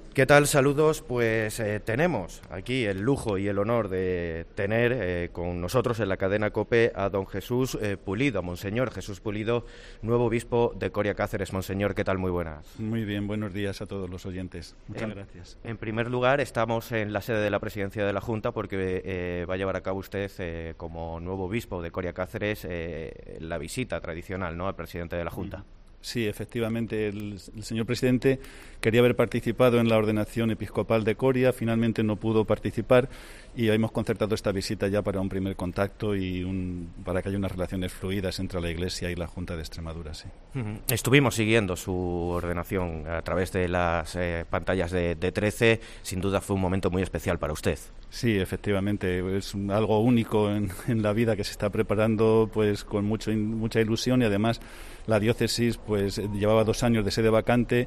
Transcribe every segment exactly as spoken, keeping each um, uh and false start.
¿Qué tal? Saludos. Pues eh, tenemos aquí el lujo y el honor de tener eh, con nosotros en la cadena COPE a don Jesús eh, Pulido, a Monseñor Jesús Pulido, nuevo obispo de Coria Cáceres. Monseñor, ¿qué tal? Muy buenas. Muy bien, buenos días a todos los oyentes. Muchas en, gracias. En primer lugar, estamos en la sede de la Presidencia de la Junta porque eh, va a llevar a cabo usted, eh, como nuevo obispo de Coria Cáceres, eh, la visita tradicional, ¿no?, al presidente de la Junta. Sí, efectivamente, el, el señor presidente quería haber participado en la ordenación episcopal de Coria, finalmente no pudo participar y hemos concertado esta visita ya para un primer contacto y un, para que haya unas relaciones fluidas entre la Iglesia y la Junta de Extremadura. Sí. Uh-huh. Estuvimos siguiendo su ordenación a través de las eh, pantallas de, de trece, sin duda fue un momento muy especial para usted. Sí, efectivamente, es un, algo único en, en la vida que se está preparando pues con mucho, mucha ilusión y además la diócesis pues llevaba dos años de sede vacante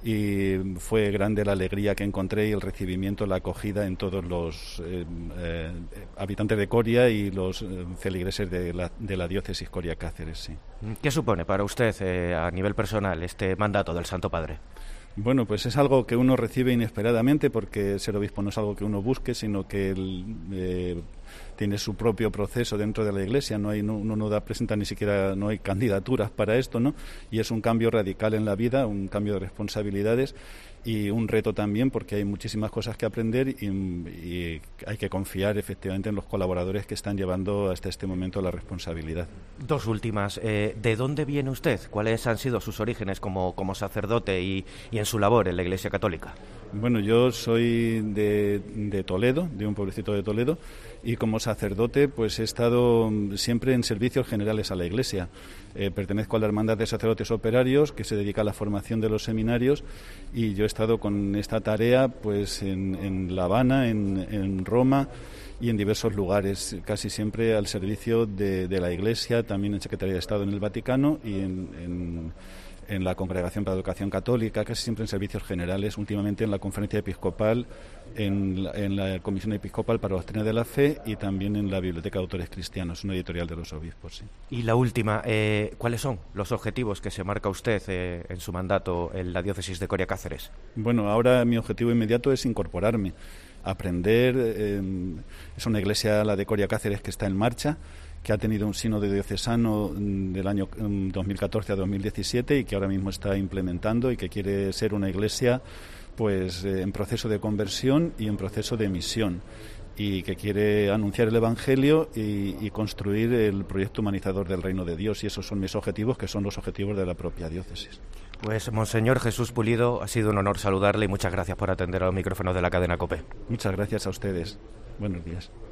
y fue grande la alegría que encontré y el recibimiento, la acogida en todos los eh, eh, habitantes de Coria y los eh, feligreses de la, de la diócesis Coria Cáceres. Sí. ¿Qué supone para usted eh, a nivel personal este mandato del Santo Padre? Bueno, pues es algo que uno recibe inesperadamente porque ser obispo no es algo que uno busque, sino que el, eh, tiene su propio proceso dentro de la Iglesia. No hay, no, uno no da, presenta ni siquiera, no hay candidaturas para esto, ¿no? Y es un cambio radical en la vida, un cambio de responsabilidades y un reto también porque hay muchísimas cosas que aprender y, y hay que confiar efectivamente en los colaboradores que están llevando hasta este momento la responsabilidad. Dos últimas. Eh, ¿De dónde viene usted? ¿Cuáles han sido sus orígenes como, como sacerdote y, y en su labor en la Iglesia Católica? Bueno, yo soy de, de Toledo, de un pueblecito de Toledo, y como sacerdote pues he estado siempre en servicios generales a la Iglesia. Eh, pertenezco a la Hermandad de Sacerdotes Operarios, que se dedica a la formación de los seminarios, y yo he estado con esta tarea pues en, en La Habana, en, en Roma y en diversos lugares, casi siempre al servicio de, de la Iglesia, también en Secretaría de Estado en el Vaticano y en... en en la Congregación para la Educación Católica, casi siempre en servicios generales, últimamente en la Conferencia Episcopal, en la, en la Comisión Episcopal para la Doctrina de la Fe y también en la Biblioteca de Autores Cristianos, una editorial de los obispos. Sí. Y la última, eh, ¿cuáles son los objetivos que se marca usted eh, en su mandato en la diócesis de Coria Cáceres? Bueno, ahora mi objetivo inmediato es incorporarme, aprender. Eh, es una iglesia, la de Coria Cáceres, que está en marcha, que ha tenido un sínodo diocesano del año dos mil catorce a dos mil diecisiete y que ahora mismo está implementando y que quiere ser una iglesia pues eh, en proceso de conversión y en proceso de misión y que quiere anunciar el Evangelio y, y construir el proyecto humanizador del Reino de Dios, y esos son mis objetivos, que son los objetivos de la propia diócesis. Pues Monseñor Jesús Pulido, ha sido un honor saludarle y muchas gracias por atender a los micrófonos de la cadena COPE. Muchas gracias a ustedes. Buenos días.